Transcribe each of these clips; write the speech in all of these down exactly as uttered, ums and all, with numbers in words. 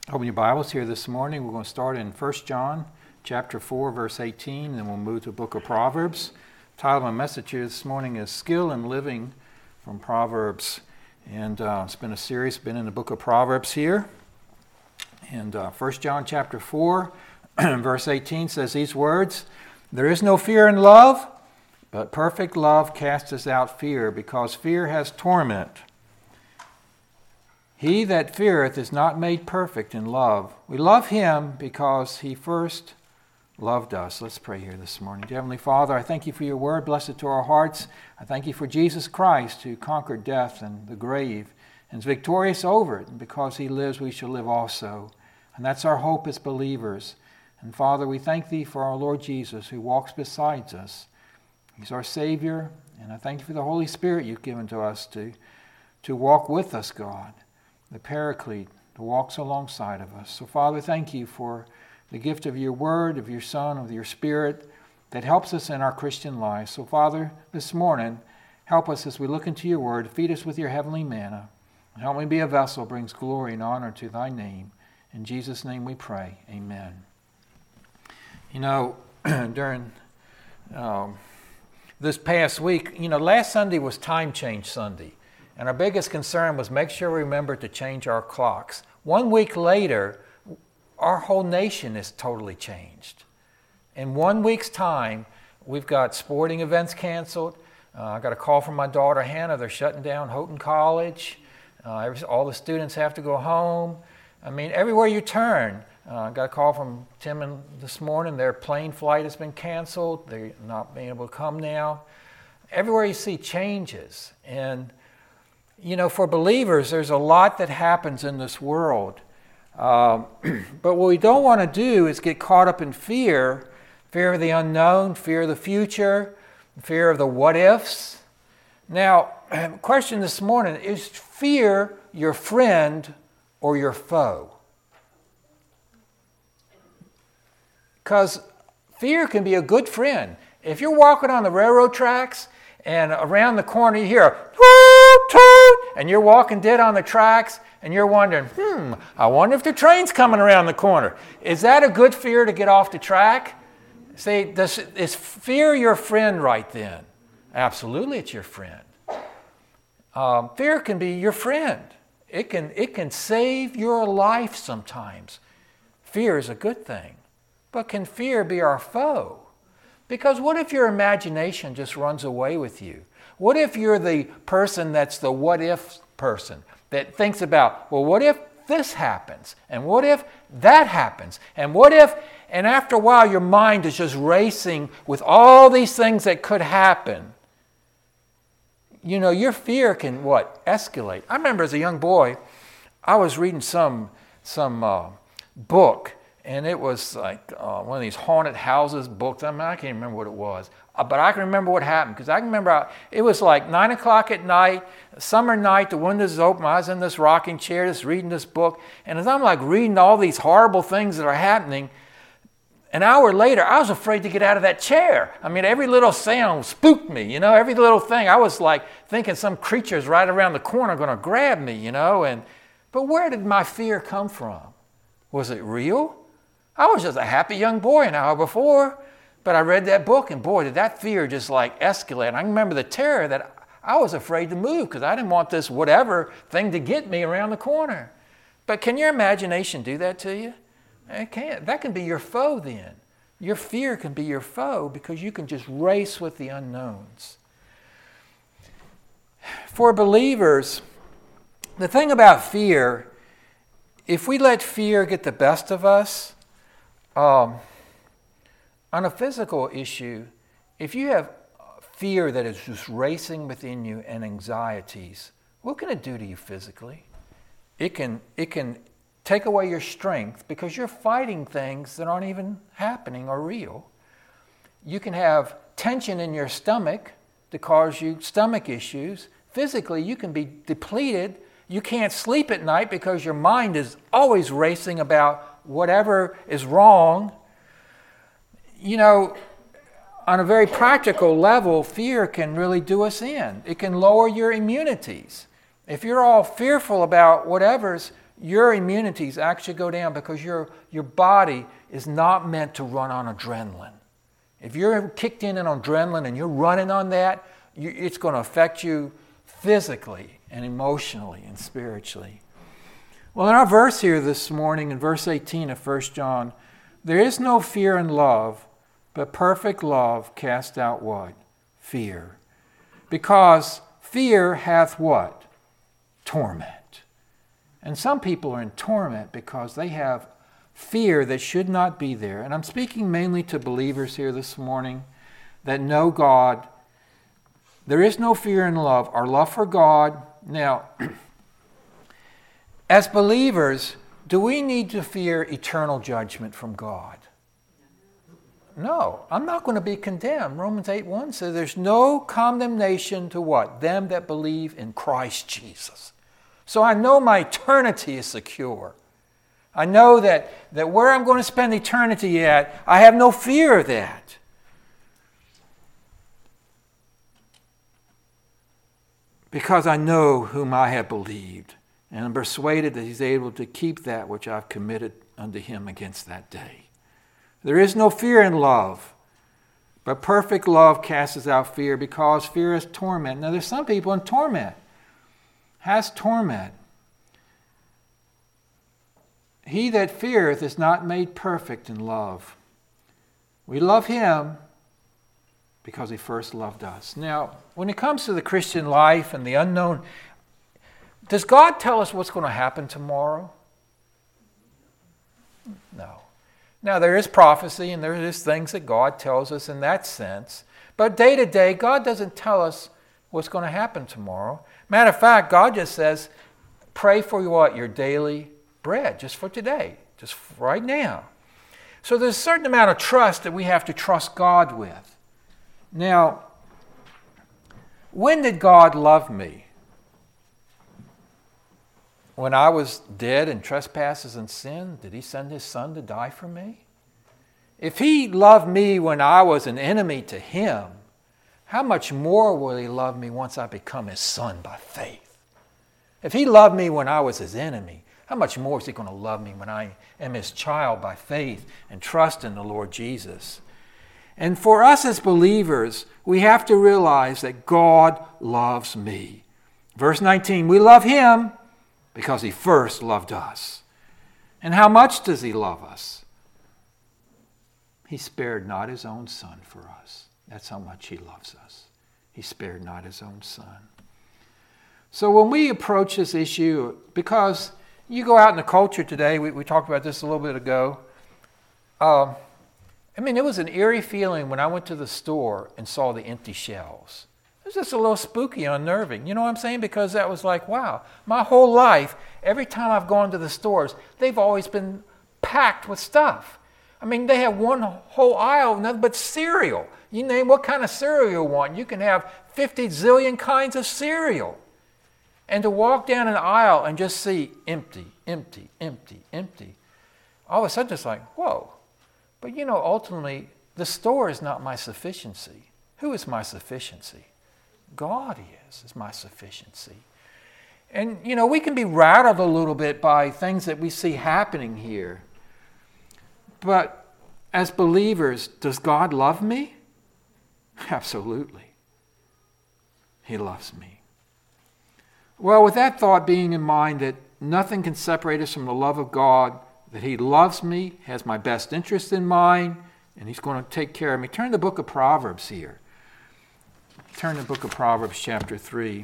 Open your Bibles here this morning. We're going to start in First John chapter four, verse eighteen, and then we'll move to the book of Proverbs. The title of my message here this morning is Skill in Living from Proverbs. And uh, it's been a series, been in the book of Proverbs here. And uh, First John chapter four, verse eighteen says these words, "There is no fear in love, but perfect love casteth out fear, because fear has torment. He that feareth is not made perfect in love. We love him because he first loved us." Let's pray here this morning. Dear Heavenly Father, I thank you for your word. Bless it to our hearts. I thank you for Jesus Christ, who conquered death and the grave and is victorious over it. And because he lives, we shall live also. And that's our hope as believers. And Father, we thank thee for our Lord Jesus, who walks beside us. He's our Savior. And I thank you for the Holy Spirit you've given to us to, to walk with us, God. The Paraclete who walks alongside of us. So, Father, thank you for the gift of your word, of your Son, of your Spirit that helps us in our Christian life. So, Father, this morning, help us as we look into your word. Feed us with your heavenly manna. And help me be a vessel that brings glory and honor to thy name. In Jesus' name we pray. Amen. You know, during um, this past week, you know, last Sunday was Time Change Sunday. And our biggest concern was make sure we remember to change our clocks. One week later, our whole nation is totally changed. In one week's time, we've got sporting events canceled. Uh, I got a call from my daughter, Hannah. They're shutting down Houghton College. Uh, all the students have to go home. I mean, everywhere you turn. Uh, I got a call from Tim and this morning. Their plane flight has been canceled. They're not being able to come now. Everywhere you see changes. And you know, for believers, there's a lot that happens in this world. Um, but what we don't want to do is get caught up in fear, fear of the unknown, fear of the future, fear of the what-ifs. Now, question this morning, is fear your friend or your foe? Because fear can be a good friend. If you're walking on the railroad tracks and around the corner you hear a toot, toot, and you're walking dead on the tracks, and you're wondering, hmm, I wonder if the train's coming around the corner. Is that a good fear to get off the track? See, does, is fear your friend right then? Absolutely, it's your friend. Um, fear can be your friend. It can, it can save your life sometimes. Fear is a good thing. But can fear be our foe? Because what if your imagination just runs away with you? What if you're the person that's the what-if person that thinks about, well, what if this happens? And what if that happens? And what if, and after a while your mind is just racing with all these things that could happen. You know, your fear can, what, escalate. I remember as a young boy, I was reading some, some uh, book, and it was like uh, one of these haunted houses books. I mean, I can't remember what it was. Uh, but I can remember what happened. Because I can remember how, it was like nine o'clock at night, summer night, the windows open. I was in this rocking chair just reading this book. And as I'm like reading all these horrible things that are happening, an hour later, I was afraid to get out of that chair. I mean, every little sound spooked me, you know, every little thing. I was like thinking some creature's right around the corner going to grab me, you know. And But where did my fear come from? Was it real? I was just a happy young boy an hour before, but I read that book, and boy, did that fear just like escalate. And I remember the terror that I was afraid to move because I didn't want this whatever thing to get me around the corner. But can your imagination do that to you? It can't. That can be your foe then. Your fear can be your foe because you can just race with the unknowns. For believers, the thing about fear, if we let fear get the best of us, Um, on a physical issue, if you have fear that is just racing within you and anxieties, what can it do to you physically? It can, it can take away your strength because you're fighting things that aren't even happening or real. You can have tension in your stomach to cause you stomach issues. Physically, you can be depleted. You can't sleep at night because your mind is always racing about whatever is wrong. You know, on a very practical level, fear can really do us in. It can lower your immunities. If you're all fearful about whatever's, your immunities actually go down because your, your body is not meant to run on adrenaline. If you're kicked in on adrenaline and you're running on that, you, it's going to affect you physically and emotionally and spiritually. Well, in our verse here this morning, in verse eighteen of First John, there is no fear in love, but perfect love casts out what? Fear. Because fear hath what? Torment. And some people are in torment because they have fear that should not be there. And I'm speaking mainly to believers here this morning that know God. There is no fear in love. Our love for God. Now, as believers, do we need to fear eternal judgment from God? No, I'm not going to be condemned. Romans eight one says there's no condemnation to what? Them that believe in Christ Jesus. So I know my eternity is secure. I know that, that where I'm going to spend eternity at, I have no fear of that. Because I know whom I have believed, and I'm persuaded that he's able to keep that which I've committed unto him against that day. There is no fear in love, but perfect love casts out fear, because fear is torment. Now there's some people in torment. Has torment. He that feareth is not made perfect in love. We love him because he first loved us. Now, when it comes to the Christian life and the unknown, does God tell us what's going to happen tomorrow? No. Now, there is prophecy and there is things that God tells us in that sense. But day to day, God doesn't tell us what's going to happen tomorrow. Matter of fact, God just says, pray for what? Your daily bread, just for today, just right now. So there's a certain amount of trust that we have to trust God with. Now, when did God love me? When I was dead in trespasses and sin, did he send his son to die for me? If he loved me when I was an enemy to him, how much more will he love me once I become his son by faith? If he loved me when I was his enemy, how much more is he going to love me when I am his child by faith and trust in the Lord Jesus? And for us as believers, we have to realize that God loves me. Verse nineteen, we love him because he first loved us. And how much does he love us? He spared not his own son for us. That's how much he loves us. He spared not his own son. So when we approach this issue, because you go out in the culture today, we, we talked about this a little bit ago. Um, I mean, it was an eerie feeling when I went to the store and saw the empty shelves. It was just a little spooky, unnerving. You know what I'm saying? Because that was like, wow, my whole life, every time I've gone to the stores, they've always been packed with stuff. I mean, they have one whole aisle of nothing but cereal. You name what kind of cereal you want. You can have fifty zillion kinds of cereal. And to walk down an aisle and just see empty, empty, empty, empty. All of a sudden it's like, whoa. But you know, ultimately, the store is not my sufficiency. Who is my sufficiency? God is, is my sufficiency. And you know, we can be rattled a little bit by things that we see happening here. But as believers, does God love me? Absolutely. He loves me. Well, with that thought being in mind that nothing can separate us from the love of God, that he loves me, has my best interest in mind, and he's going to take care of me. Turn to the book of Proverbs here. Turn to the book of Proverbs chapter three.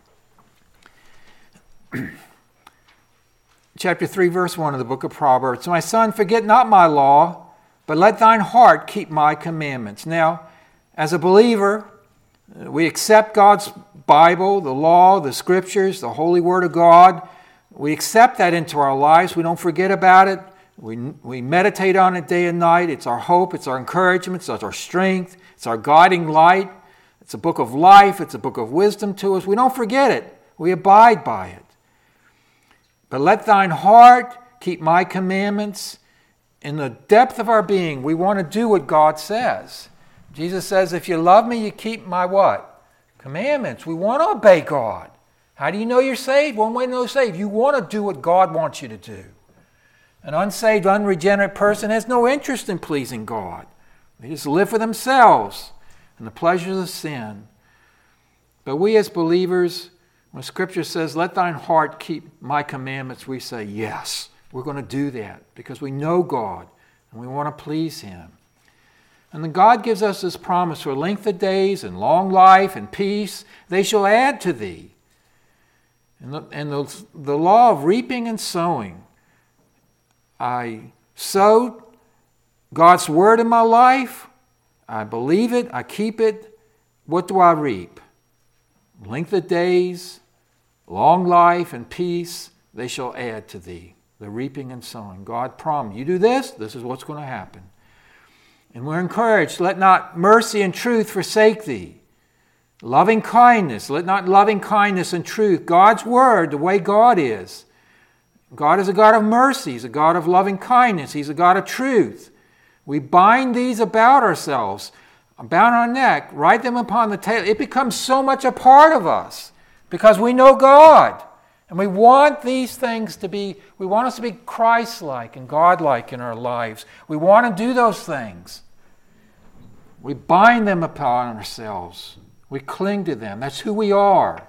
Chapter three, verse one of the book of Proverbs. My son, forget not my law, but let thine heart keep my commandments. Now, as a believer, we accept God's Bible, the law, the scriptures, the holy word of God. We accept that into our lives. We don't forget about it. We, we meditate on it day and night. It's our hope. It's our encouragement. It's our strength. It's our guiding light. It's a book of life. It's a book of wisdom to us. We don't forget it. We abide by it. But let thine heart keep my commandments. In the depth of our being, we want to do what God says. Jesus says, if you love me, you keep my what? Commandments. We want to obey God. How do you know you're saved? One way to know you're saved. You want to do what God wants you to do. An unsaved, unregenerate person has no interest in pleasing God. They just live for themselves and the pleasures of sin. But we as believers, when Scripture says, let thine heart keep my commandments, we say, yes, we're going to do that because we know God and we want to please Him. And then God gives us this promise for length of days and long life and peace. They shall add to thee. And the, and the, the law of reaping and sowing. I sowed God's word in my life. I believe it. I keep it. What do I reap? Length of days, long life, and peace, they shall add to thee. The reaping and sowing. God promised. You do this, this is what's going to happen. And we're encouraged. Let not mercy and truth forsake thee. Loving kindness. Let not loving kindness and truth. God's word, the way God is. God is a God of mercy. He's a God of loving kindness. He's a God of truth. We bind these about ourselves, about our neck, write them upon the table. It becomes so much a part of us because we know God. And we want these things to be, we want us to be Christ-like and God-like in our lives. We want to do those things. We bind them upon ourselves. We cling to them. That's who we are.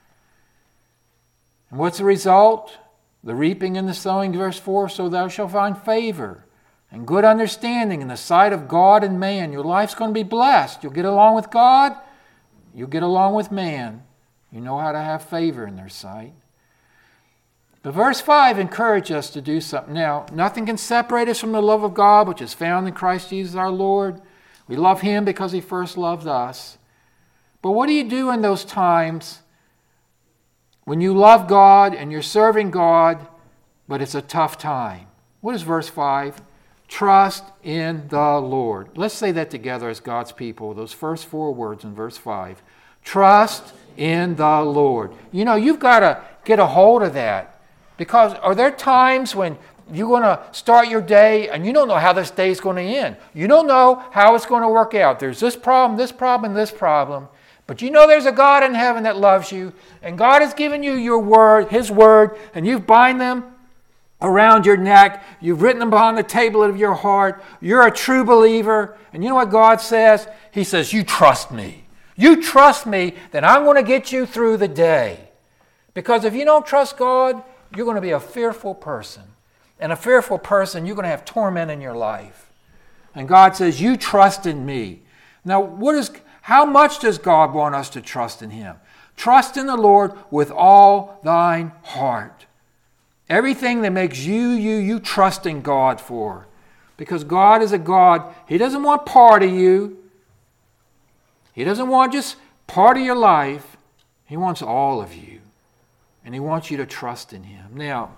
And what's the result? The reaping and the sowing, verse four, so thou shalt find favor and good understanding in the sight of God and man. Your life's going to be blessed. You'll get along with God. You'll get along with man. You know how to have favor in their sight. But verse five encourages us to do something. Now, nothing can separate us from the love of God, which is found in Christ Jesus our Lord. We love Him because He first loved us. But what do you do in those times when you love God and you're serving God, but it's a tough time? What is verse five? Trust in the Lord. Let's say that together as God's people, those first four words in verse five. Trust in the Lord. You know, you've got to get a hold of that. Because are there times when you're going to start your day and you don't know how this day is going to end? You don't know how it's going to work out. There's this problem, this problem, this problem. But you know there's a God in heaven that loves you. And God has given you your word, His word, and you've bind them around your neck. You've written them upon the table of your heart. You're a true believer. And you know what God says? He says, you trust me. You trust me, then I'm going to get you through the day. Because if you don't trust God, you're going to be a fearful person. And a fearful person, you're going to have torment in your life. And God says, you trust in me. Now, what is, how much does God want us to trust in Him? Trust in the Lord with all thine heart. Everything that makes you, you, you trust in God for. Because God is a God, He doesn't want part of you. He doesn't want just part of your life. He wants all of you. And He wants you to trust in Him. Now,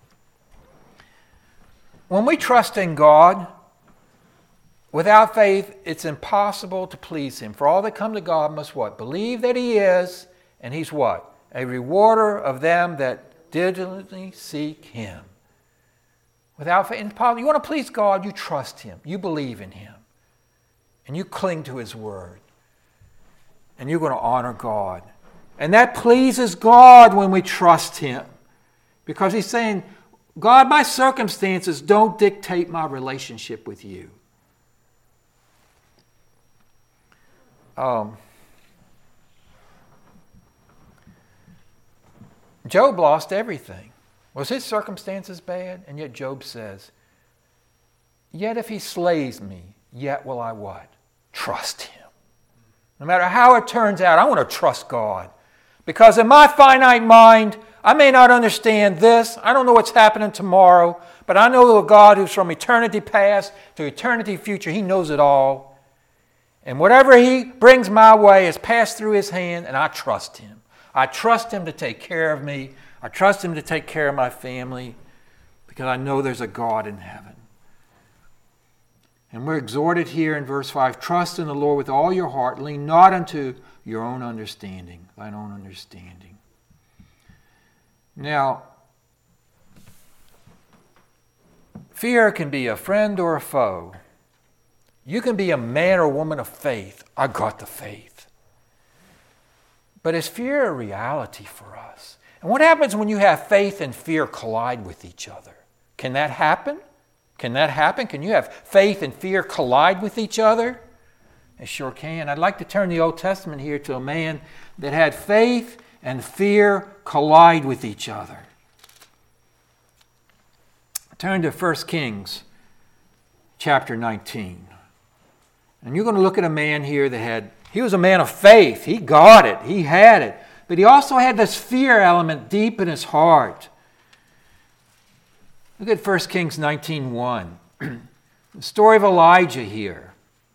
when we trust in God, without faith, it's impossible to please Him. For all that come to God must what? Believe that He is, and He's what? A rewarder of them that diligently seek Him. Without faith, impossible. You want to please God, you trust Him. You believe in Him. And you cling to His word. And you're going to honor God. And that pleases God when we trust Him. Because He's saying, God, my circumstances don't dictate my relationship with you. Um, Job lost everything. Was his circumstances bad? And yet Job says, yet if he slays me, yet will I what? Trust Him. No matter how it turns out, I want to trust God. Because in my finite mind, I may not understand this. I don't know what's happening tomorrow. But I know a God who's from eternity past to eternity future. He knows it all. And whatever He brings my way is passed through His hand, and I trust Him. I trust Him to take care of me. I trust Him to take care of my family. Because I know there's a God in heaven. And we're exhorted here in verse five, trust in the Lord with all your heart, lean not unto your own understanding, thine own understanding. Now, fear can be a friend or a foe. You can be a man or woman of faith. I got the faith. But is fear a reality for us? And what happens when you have faith and fear collide with each other? Can that happen? Can that happen? Can you have faith and fear collide with each other? It sure can. I'd like to turn the Old Testament here to a man that had faith and fear collide with each other. Turn to First Kings chapter nineteen. And you're going to look at a man here that had, he was a man of faith. He got it. He had it. But he also had this fear element deep in his heart. Look at First Kings nineteen one. The story of Elijah here.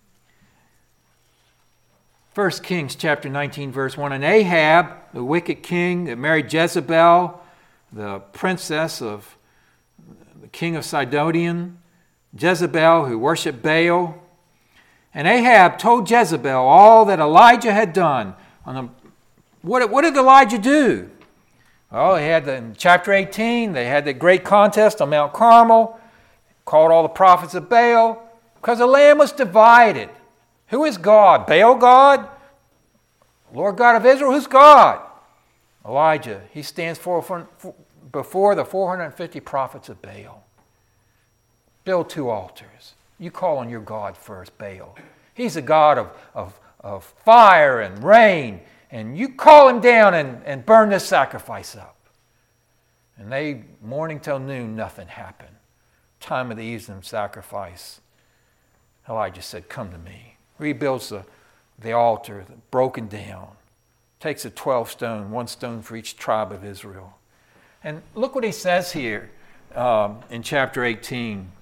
First Kings chapter nineteen, verse one. And Ahab, the wicked king that married Jezebel, the princess of the king of Sidonian, Jezebel, who worshipped Baal. And Ahab told Jezebel all that Elijah had done. On the, what, what did Elijah do? Well, he had the, in chapter eighteen, they had the great contest on Mount Carmel, called all the prophets of Baal, because the land was divided. Who is God? Baal God? Lord God of Israel? Who's God? Elijah. He stands for, for, for, before the four hundred fifty prophets of Baal. Build two altars. You call on your God first, Baal. He's a God of, of, of fire and rain. And you call him down and, and burn this sacrifice up. And they, morning till noon, nothing happened. Time of the evening sacrifice. Elijah said, come to me. Rebuilds the, the altar, broken down. Takes a twelve stone, one stone for each tribe of Israel. And look what he says here um, in chapter eighteen.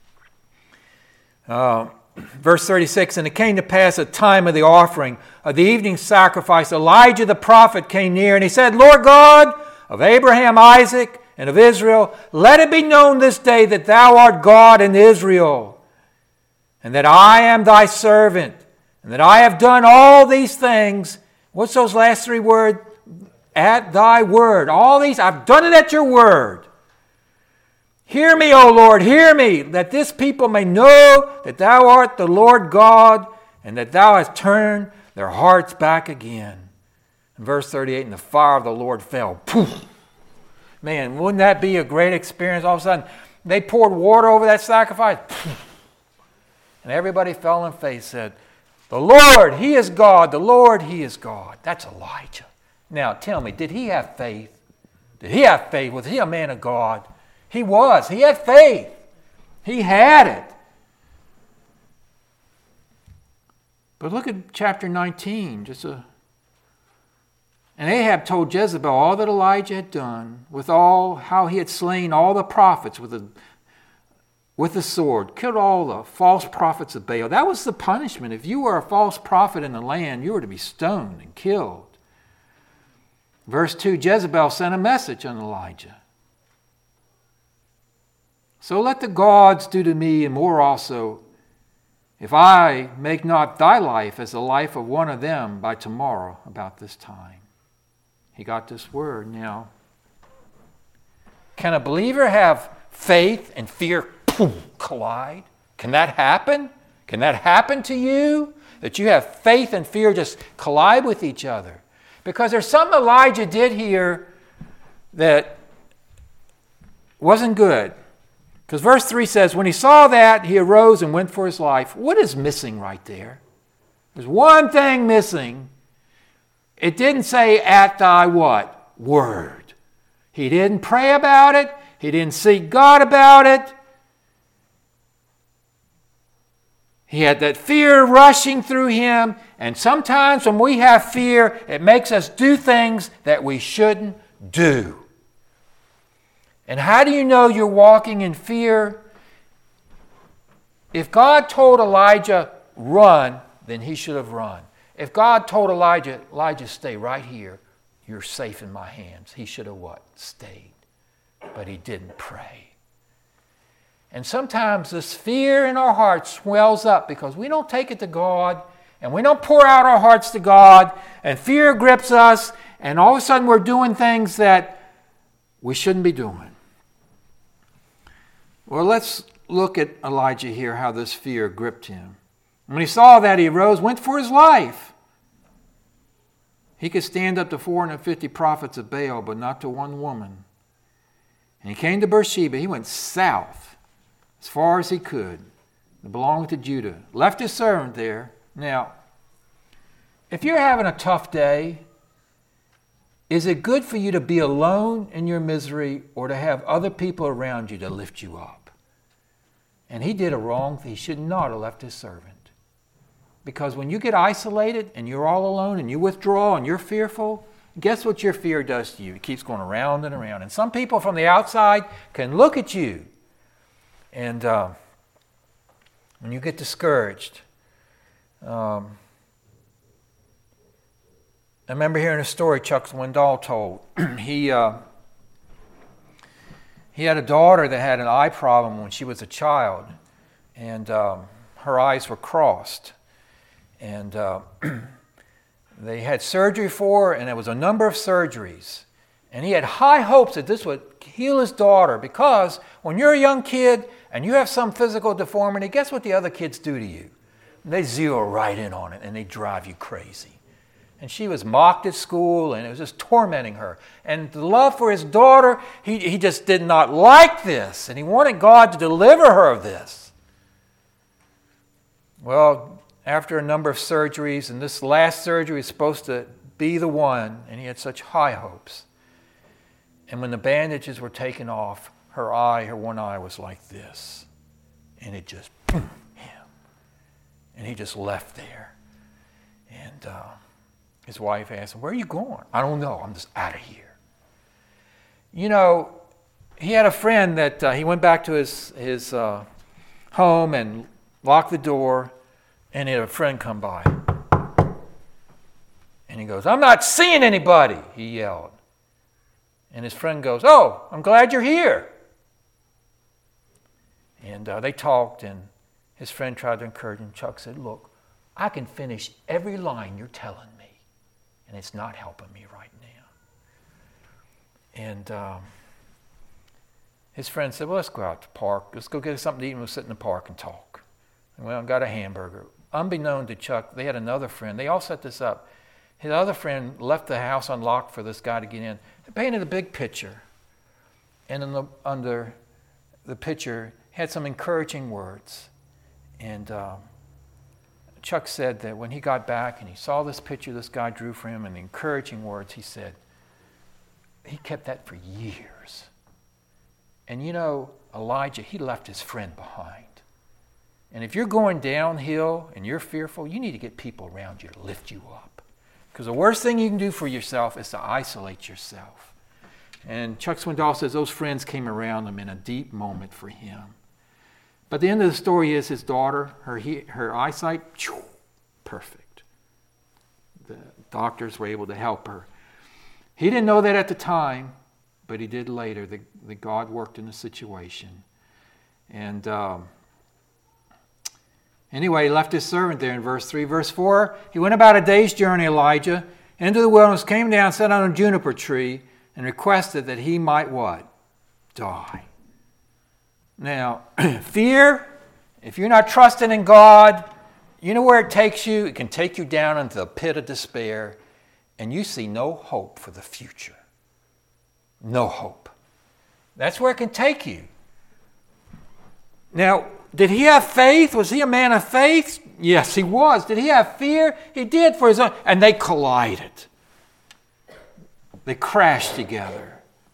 Uh, verse thirty-six, and it came to pass at time of the offering of the evening sacrifice, Elijah the prophet came near, and he said, Lord God of Abraham, Isaac, and of Israel, let it be known this day that thou art God in Israel, and that I am thy servant, and that I have done all these things. What's those last three words? At thy word. All these, I've done it at your word. Hear me, O Lord, hear me, that this people may know that thou art the Lord God, and that thou hast turned their hearts back again. In verse thirty-eight, and the fire of the Lord fell. Poof! Man, wouldn't that be a great experience? All of a sudden, they poured water over that sacrifice. Poof! And everybody fell on face, said, the Lord, He is God. The Lord, He is God. That's Elijah. Now, tell me, did he have faith? Did he have faith? Was he a man of God? He was. He had faith. He had it. But look at chapter nineteen. Just a. And Ahab told Jezebel all that Elijah had done, with all how he had slain all the prophets with the with the sword, killed all the false prophets of Baal. That was the punishment. If you were a false prophet in the land, you were to be stoned and killed. Verse two, Jezebel sent a message on Elijah. So let the gods do to me and more also, if I make not thy life as the life of one of them by tomorrow about this time. He got this word. Now, can a believer have faith and fear collide? Can that happen? Can that happen to you? That you have faith and fear just collide with each other? Because there's something Elijah did here that wasn't good. Because verse three says, when he saw that, he arose and went for his life. What is missing right there? There's one thing missing. It didn't say, at thy what? Word. He didn't pray about it. He didn't seek God about it. He had that fear rushing through him. And sometimes when we have fear, it makes us do things that we shouldn't do. And how do you know you're walking in fear? If God told Elijah, run, then he should have run. If God told Elijah, Elijah, stay right here, you're safe in my hands, he should have what? Stayed. But he didn't pray. And sometimes this fear in our hearts swells up because we don't take it to God and we don't pour out our hearts to God, and fear grips us, and all of a sudden we're doing things that we shouldn't be doing. Well, let's look at Elijah here, how this fear gripped him. When he saw that, he arose, went for his life. He could stand up to four hundred fifty prophets of Baal, but not to one woman. And he came to Beersheba. He went south as far as he could. It belonged to Judah. Left his servant there. Now, if you're having a tough day, is it good for you to be alone in your misery or to have other people around you to lift you up? And he did a wrong thing. He should not have left his servant. Because when you get isolated and you're all alone and you withdraw and you're fearful, guess what your fear does to you? It keeps going around and around. And some people from the outside can look at you. And uh, when you get discouraged, um, I remember hearing a story Chuck Swindoll told. he uh, he had a daughter that had an eye problem when she was a child, and um, her eyes were crossed, and uh, they had surgery for her, and it was a number of surgeries, and he had high hopes that this would heal his daughter, because when you're a young kid and you have some physical deformity, guess what the other kids do to you? They zero right in on it, and they drive you crazy. And she was mocked at school, and it was just tormenting her. And the love for his daughter, he, he just did not like this. And he wanted God to deliver her of this. Well, after a number of surgeries, and this last surgery was supposed to be the one, and he had such high hopes. And when the bandages were taken off, her eye, her one eye was like this. And it just, boom, him. And he just left there. And uh, his wife asked him, "Where are you going?" "I don't know. I'm just out of here." You know, he had a friend that uh, he went back to his, his uh, home and locked the door, and he had a friend come by. And he goes, "I'm not seeing anybody," he yelled. And his friend goes, "Oh, I'm glad you're here." And uh, they talked, and his friend tried to encourage him. Chuck said, "Look, I can finish every line you're telling me, and it's not helping me right now." And um, his friend said, "Well, let's go out to the park. Let's go get something to eat, and we'll sit in the park and talk." And well, got a hamburger. Unbeknown to Chuck, they had another friend. They all set this up. His other friend left the house unlocked for this guy to get in. They painted a big picture. And in the, under the picture had some encouraging words. And um, Chuck said that when he got back and he saw this picture this guy drew for him and the encouraging words, he said, he kept that for years. And you know, Elijah, he left his friend behind. And if you're going downhill and you're fearful, you need to get people around you to lift you up. Because the worst thing you can do for yourself is to isolate yourself. And Chuck Swindoll says those friends came around him in a deep moment for him. But the end of the story is his daughter, her her eyesight, perfect. The doctors were able to help her. He didn't know that at the time, but he did later, that, that God worked in the situation. And um, anyway, he left his servant there in verse three. Verse four, he went about a day's journey, Elijah, into the wilderness, came down, sat on a juniper tree, and requested that he might what? Die. Now, fear, if you're not trusting in God, you know where it takes you? It can take you down into the pit of despair, and you see no hope for the future. No hope. That's where it can take you. Now, did he have faith? Was he a man of faith? Yes, he was. Did he have fear? He did for his own. And they collided. They crashed together.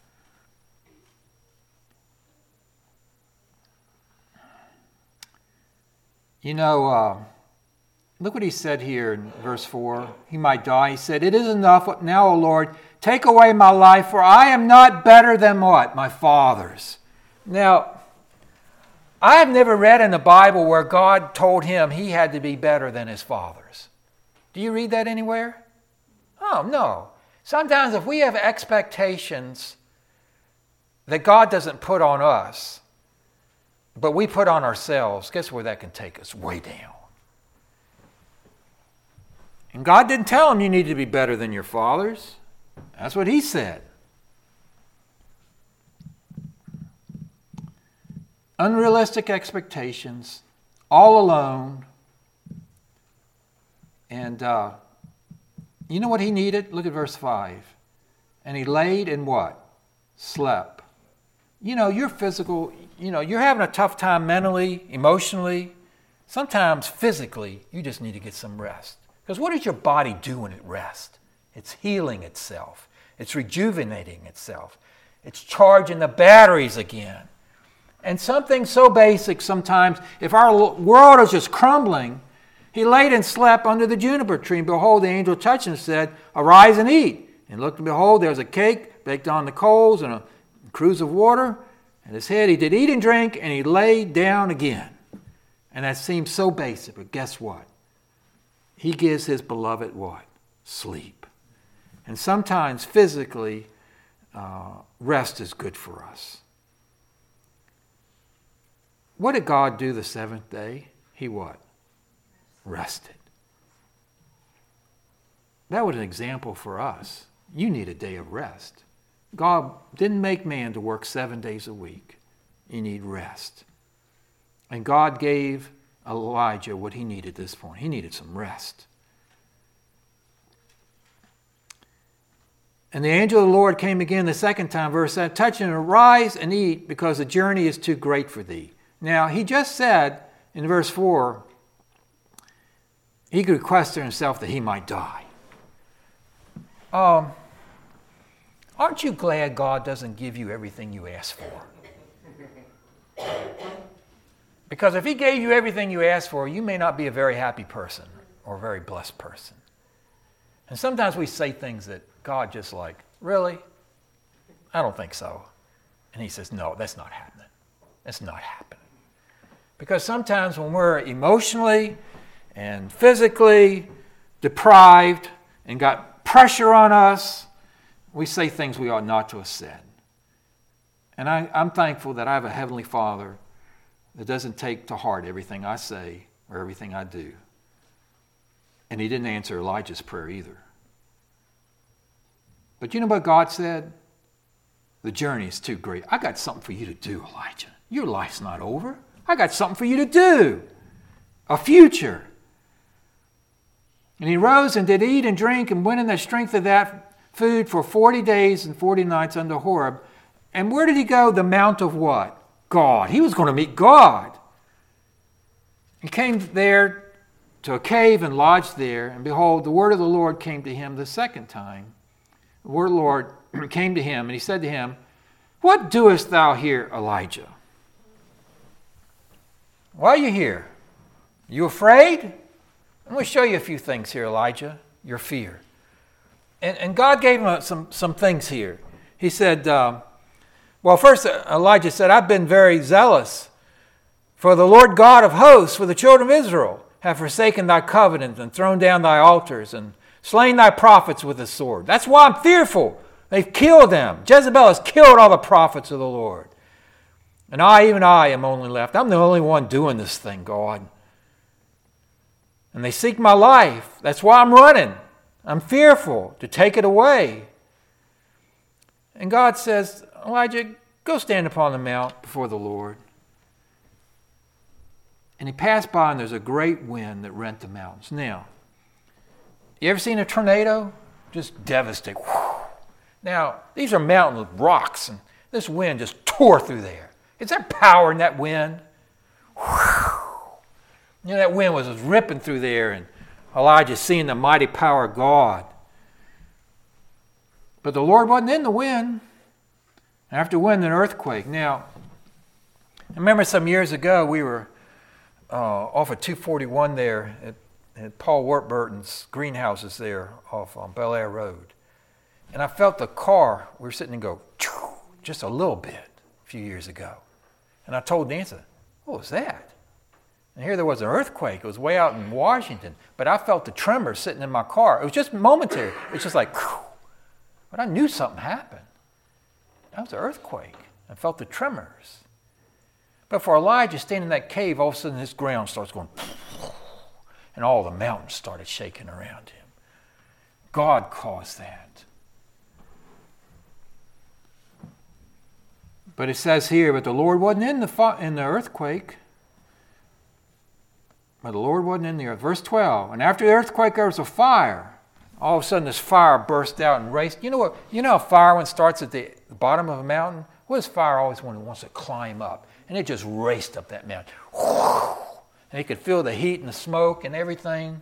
You know, uh, look what he said here in verse four. He might die. He said, "It is enough now, O Lord, take away my life, for I am not better than what? My fathers." Now, I have never read in the Bible where God told him he had to be better than his fathers. Do you read that anywhere? Oh, no. Sometimes if we have expectations that God doesn't put on us, but we put on ourselves, guess where that can take us? Way down. And God didn't tell him you need to be better than your fathers. That's what he said. Unrealistic expectations, all alone. And, uh, you know what he needed? Look at verse five. And he laid and what? Slept. You know, you're physical, you know, you're having a tough time mentally, emotionally. Sometimes physically, you just need to get some rest. Because what does your body do when it rests? It's healing itself. It's rejuvenating itself. It's charging the batteries again. And something so basic sometimes, if our world is just crumbling, he laid and slept under the juniper tree. And behold, the angel touched him and said, arise and eat. And looked, and behold, there was a cake baked on the coals and a cruse of water. And his head he did eat and drink, and he lay down again. And that seems so basic, but guess what? He gives his beloved what? Sleep. And sometimes physically, uh, rest is good for us. What did God do the seventh day? He what? Rested. That was an example for us. You need a day of rest. God didn't make man to work seven days a week. You need rest. And God gave Elijah what he needed at this point. He needed some rest. And the angel of the Lord came again the second time, verse seven, touch him, arise and eat, because the journey is too great for thee. Now, he just said in verse four, he could request to himself that he might die. Um, aren't you glad God doesn't give you everything you ask for? Because if he gave you everything you asked for, you may not be a very happy person or a very blessed person. And sometimes we say things that God just like, really? I don't think so. And he says, no, that's not happening. That's not happening. Because sometimes when we're emotionally and physically deprived and got pressure on us, we say things we ought not to have said. And I, I'm thankful that I have a Heavenly Father that doesn't take to heart everything I say or everything I do. And he didn't answer Elijah's prayer either. But you know what God said? The journey is too great. I got something for you to do, Elijah. Your life's not over. I got something for you to do. A future. And he rose and did eat and drink and went in the strength of that food for forty days and forty nights unto Horeb. And where did he go? The mount of what? God. He was going to meet God. He came there to a cave and lodged there. And behold, the word of the Lord came to him the second time. The word of the Lord came to him, and he said to him, what doest thou here, Elijah? Why are you here? You afraid? I'm going to show you a few things here, Elijah. Your fear. And, and God gave him some, some things here. He said, um, well, first Elijah said, I've been very zealous for the Lord God of hosts, for the children of Israel, have forsaken thy covenant and thrown down thy altars and slain thy prophets with the sword. That's why I'm fearful. They've killed them. Jezebel has killed all the prophets of the Lord. And I, even I, am only left. I'm the only one doing this thing, God. And they seek my life. That's why I'm running. I'm fearful to take it away. And God says, Elijah, go stand upon the mount before the Lord. And he passed by, and there's a great wind that rent the mountains. Now, you ever seen a tornado? Just devastate. Now, these are mountain rocks, and this wind just tore through there. Is there power in that wind? You know, that wind was just ripping through there, and Elijah seeing the mighty power of God. But the Lord wasn't in the wind. After the wind, an earthquake. Now, I remember some years ago, we were uh, off of two forty-one there at at Paul Warburton's greenhouses there off on Bel Air Road. And I felt the car, we were sitting and go, just a little bit a few years ago. And I told Nancy, what was that? And here there was an earthquake. It was way out in Washington. But I felt the tremor sitting in my car. It was just momentary. It was just like, but I knew something happened. That was an earthquake. I felt the tremors. But for Elijah standing in that cave, all of a sudden this ground starts going, and all the mountains started shaking around him. God caused that. But it says here, but the Lord wasn't in the fu- in the earthquake. But the Lord wasn't in the earth. Verse twelve, and after the earthquake there was a fire all of a sudden this fire burst out and raced. You know what? You know how fire when it starts at the bottom of a mountain? What does fire always want? It wants to climb up. And it just raced up that mountain. And you could feel the heat and the smoke and everything.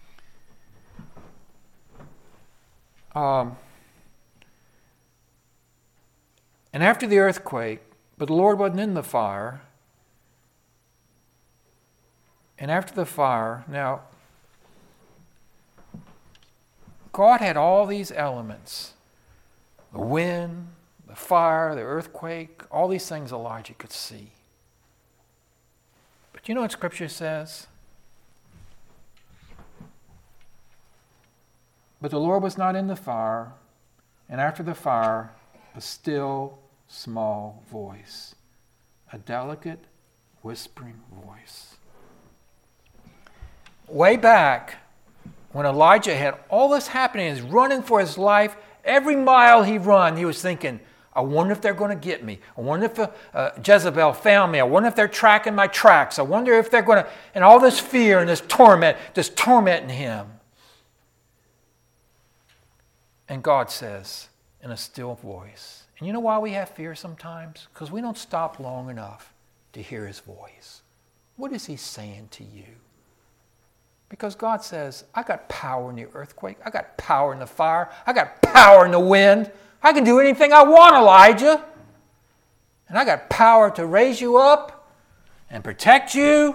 Um, and after the earthquake, but the Lord wasn't in the fire. And after the fire, now, God had all these elements. The wind, the fire, the earthquake, all these things Elijah could see. But you know what Scripture says? But the Lord was not in the fire, and after the fire, a still, small voice, a delicate, whispering voice. Way back, when Elijah had all this happening, he's running for his life, every mile he run, he was thinking, I wonder if they're going to get me. I wonder if uh, Jezebel found me. I wonder if they're tracking my tracks. I wonder if they're going to... And all this fear and this torment, just tormenting him. And God says in a still voice, and you know why we have fear sometimes? Because we don't stop long enough to hear his voice. What is he saying to you? Because God says, I got power in the earthquake. I got power in the fire. I got power in the wind. I can do anything I want, Elijah. And I got power to raise you up and protect you.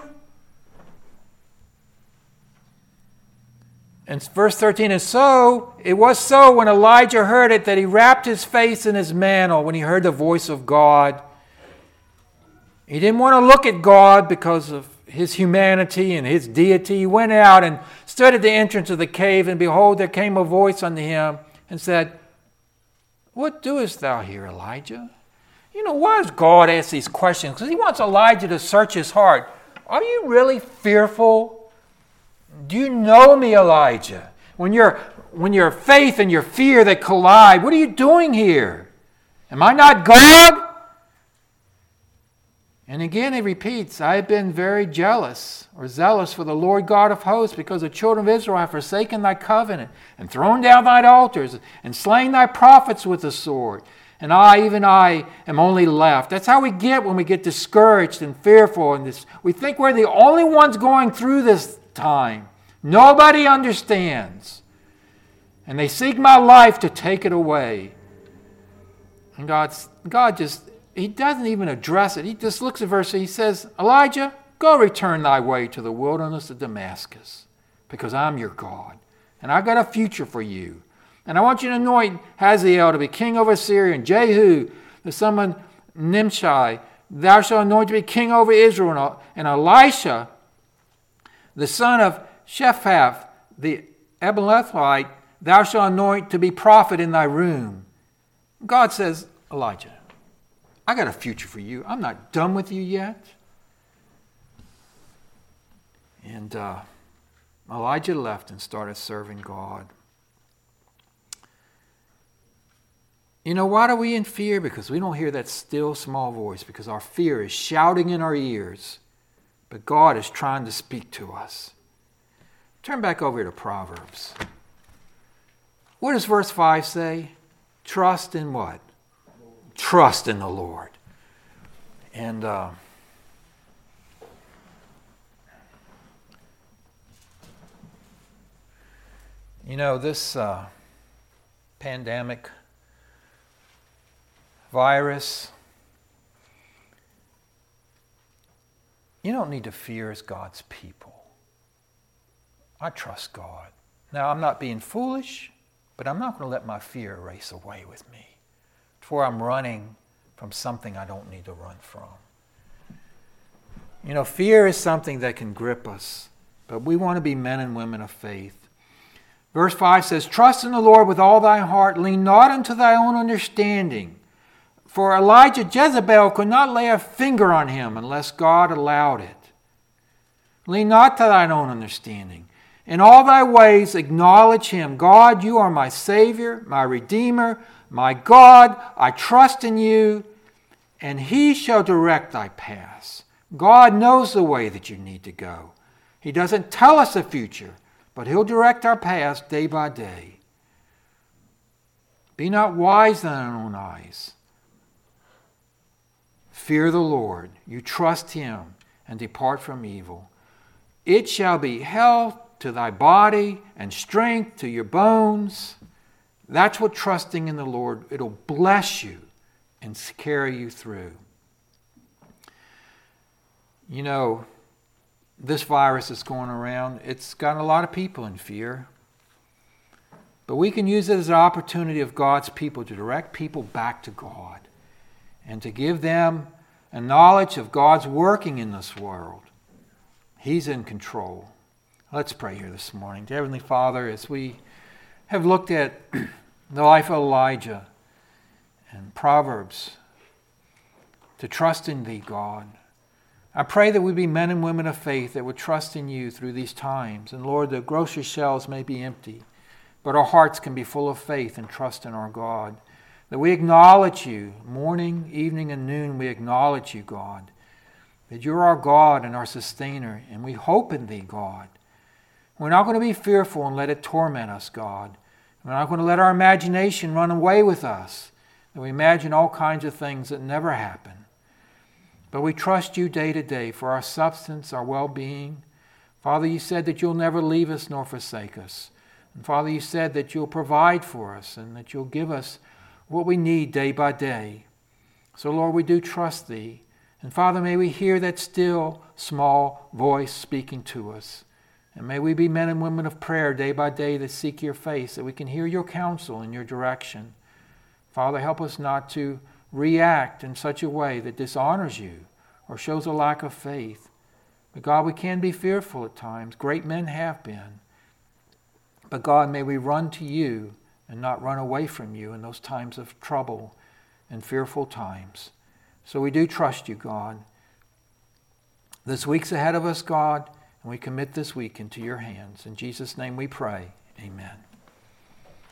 And verse thirteen is so, it was so when Elijah heard it that he wrapped his face in his mantle when he heard the voice of God. He didn't want to look at God because of his humanity and his deity. He went out and stood at the entrance of the cave, and behold, there came a voice unto him and said, What doest thou here, Elijah? You know, why does God ask these questions? Because he wants Elijah to search his heart. Are you really fearful? Do you know me, Elijah? When your when your faith and your fear, they collide, what are you doing here? Am I not God? And again he repeats, I have been very jealous or zealous for the Lord God of hosts, because the children of Israel have forsaken thy covenant and thrown down thine altars and slain thy prophets with the sword. And I, even I, am only left. That's how we get when we get discouraged and fearful. And this, we think we're the only ones going through this time. Nobody understands. And they seek my life to take it away. And God's, God just, he doesn't even address it. He just looks at verse, he says, Elijah, go return thy way to the wilderness of Damascus, because I'm your God. And I've got a future for you. And I want you to anoint Hazael to be king over Syria, and Jehu, the son of Nimshi, thou shalt anoint to be king over Israel, and Elisha, the son of Shaphat, the Abelethite, thou shalt anoint to be prophet in thy room. God says, Elijah, I got a future for you. I'm not done with you yet. And uh, Elijah left and started serving God. You know, why are we in fear? Because we don't hear that still small voice, because our fear is shouting in our ears, but God is trying to speak to us. Turn back over to Proverbs. What does verse five say? Trust in what? Trust in the Lord. And uh, you know, this uh, pandemic virus, you don't need to fear as God's people. I trust God. Now, I'm not being foolish, but I'm not going to let my fear race away with me, before I'm running from something I don't need to run from. You know, fear is something that can grip us, but we want to be men and women of faith. Verse five says, Trust in the Lord with all thy heart, lean not unto thy own understanding. For Elijah, Jezebel could not lay a finger on him unless God allowed it. Lean not to thine own understanding. In all thy ways acknowledge him. God, you are my Savior, my Redeemer, my God. I trust in you, and he shall direct thy paths. God knows the way that you need to go. He doesn't tell us the future, but he'll direct our paths day by day. Be not wise in thine own eyes. Fear the Lord. You trust him and depart from evil. It shall be health to thy body and strength to your bones. That's what trusting in the Lord, it'll bless you and carry you through. You know, this virus is going around. It's gotten a lot of people in fear. But we can use it as an opportunity of God's people to direct people back to God and to give them a knowledge of God's working in this world. He's in control. Let's pray here this morning. Dear Heavenly Father, as we have looked at the life of Elijah and Proverbs, to trust in Thee, God, I pray that we be men and women of faith that would trust in You through these times. And Lord, the grocery shelves may be empty, but our hearts can be full of faith and trust in our God. That we acknowledge You, morning, evening, and noon, we acknowledge You, God. That You're our God and our sustainer, and we hope in Thee, God. We're not going to be fearful and let it torment us, God. We're not going to let our imagination run away with us, that we imagine all kinds of things that never happen. But we trust You day to day for our substance, our well-being. Father, You said that You'll never leave us nor forsake us. And Father, You said that You'll provide for us and that You'll give us what we need day by day. So, Lord, we do trust Thee. And Father, may we hear that still, small voice speaking to us. And may we be men and women of prayer day by day that seek Your face, that we can hear Your counsel and Your direction. Father, help us not to react in such a way that dishonors You or shows a lack of faith. But God, we can be fearful at times. Great men have been. But God, may we run to You and not run away from You in those times of trouble and fearful times. So we do trust You, God. This week's ahead of us, God, and we commit this week into Your hands. In Jesus' name we pray. Amen.